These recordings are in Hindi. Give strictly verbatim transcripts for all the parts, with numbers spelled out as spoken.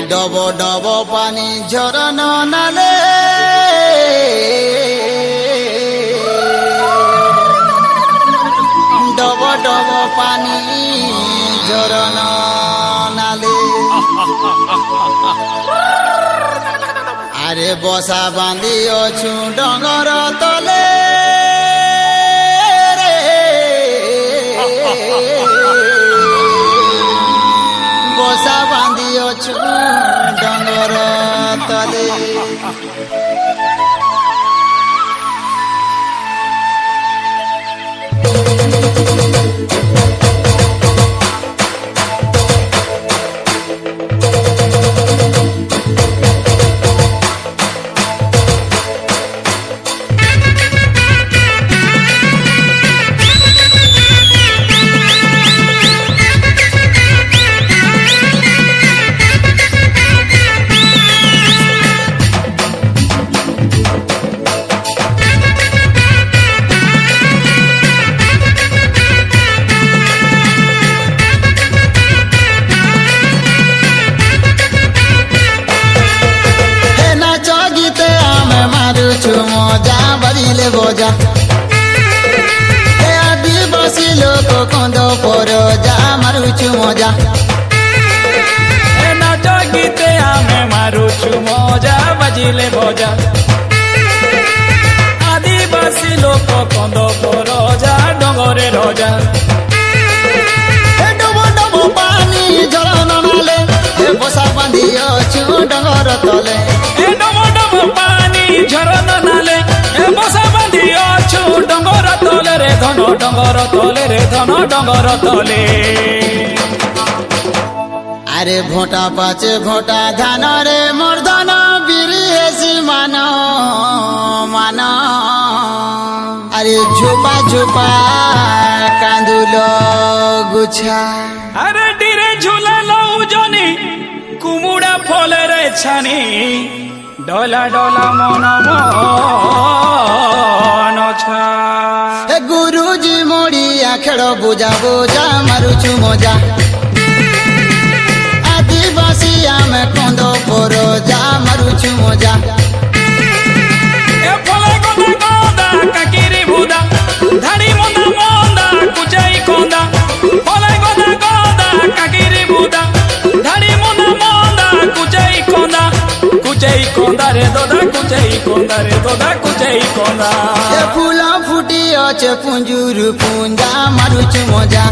डब डब पानी झरना नाले डब डब पानी झरना नाले आरे बसा बांधी अछु डंगर तले बसा बांधी अछु डंगर तले मजा बजिले बजा ए आदिवासी लोक कंद पर जा मारुछु मजा ए नाच गीते आमे मारुछु मजा बजिले बजा आदिवासी लोक कंद पर जा डंगरे रजा ए डबो डबो पानी झरना नाले ए बसा बांधी अछु डंगर तले ए डबो डबो पानी झरना नाले ए बसा बांधी अछु डंगर तले रे धन डंगर तले रे धन डंगर तले अरे भोटा पाचे भोटा धान रे मर्दन बिरी हेसी मान मान अरे झोपा झोपा कांदुल गुछा अरे डिरे झूला लऊ जनी कुमुड़ा फले रे छानी डोला डोला मन मन छा ए गुरुजी मोड़िया खेल बुझा बुझा मारुछु मजा आदिवासी आमे कंद पर जा मारुछु मजा ए फले गोदा गोदा काकिरी बुदा धाड़ी मोदा मोदा कुचाई कोंदा फले गोदा गोदा काकिरी बुदा धाड़ी मोदा मोदा कुचाई कोंदा कुचाई कोंदा रे दोदा कुचाई कोंदा रे दोदा कुचाई कोंदा ए फूला फुटी अचे पुंजुरु पुंजा मारुछु मजा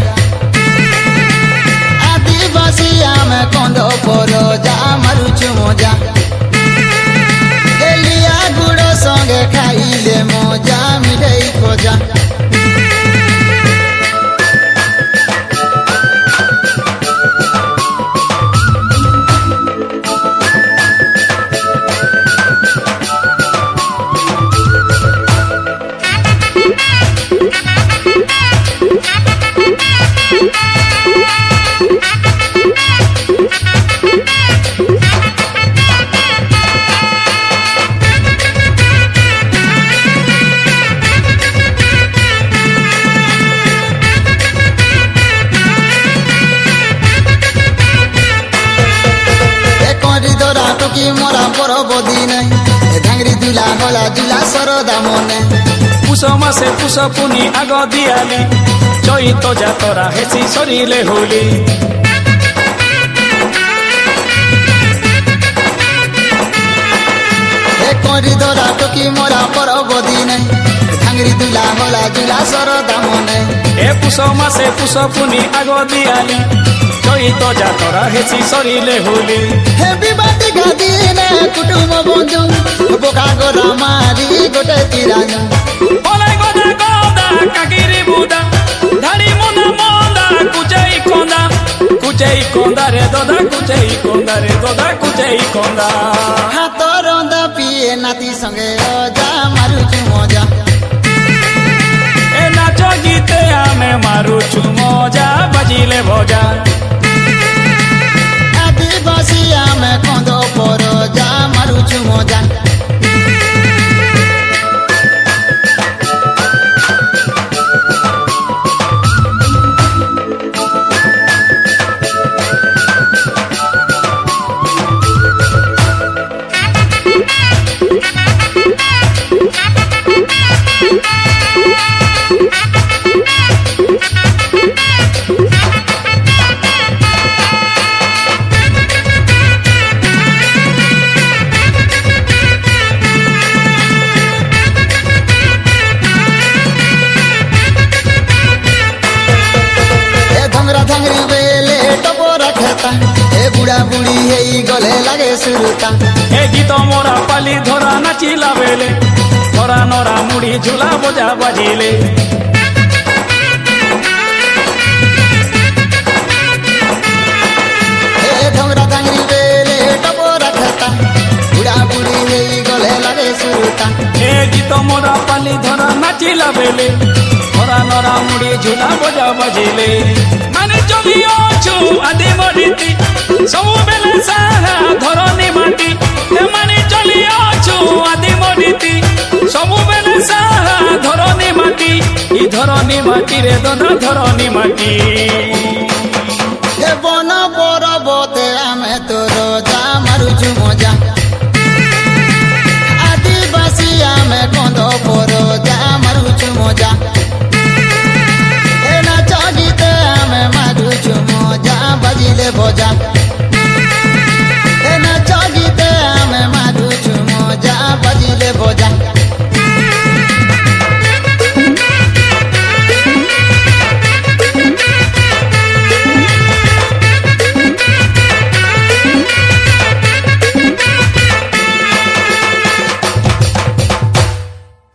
आदिवासी आमे कंद पर जा मारुछु मजा एलिया गुड़ संगे खाइले मजा मिठाई खोजा की मोरा पर बदी नहीं धांगरी दुला होला दुला सरदा मने पुष मासे पुष पुनी आग दियाली चैत जातरा हेसी सरिले होली ए कोरी दरा टोकी मोरा पर बदी नहीं धांगरी दुला होला दुला सरदा मने ए पुष मासे पुष पुनी आग दियाली चैत जातरा हेसी सरिले होली हे बिबाती गादीने कुटुम बंधु बोका गोरा मारी गोटे तिराना फले गोदा गोदा काकिरी बुदा धाड़ी मोदा मोदा कुचाई कोंदा कुचाई कोंदा रे दोदा कुचाई कोंदा रे दोदा कुचाई कोंदा हाथ रंदा पिए नाती संगे अजा मारुछु मजा ए नाच गीते आमे मारुछु मजा बजिले भजा आदिवासी आमे कंद पर जा मारुछु मजा सुता ए गीत मोरा पाली धरा नाचिला बेले धरा नरा मुड़ी झूला बजा बजिले ढोंगरा डांगरी बेले टपोरा खाता बुढ़ा बुढ़ी नहीं गले लगे सुता ए गीत मोरा पाली धरा नाचिला बेले धरा नरा मुड़ी झूला बजा बजिले माने चलियो छु आदि मरिती सब बेले साहा धरनी माटी ए माने चलियो छु आदि मरिती सब बेले साहा धरनी माटी ई धरनी माटी रे दोना धरनी माटी हे बन पर्वते आमे तोर जा मारुछु मजा आदिवासी आमे कंद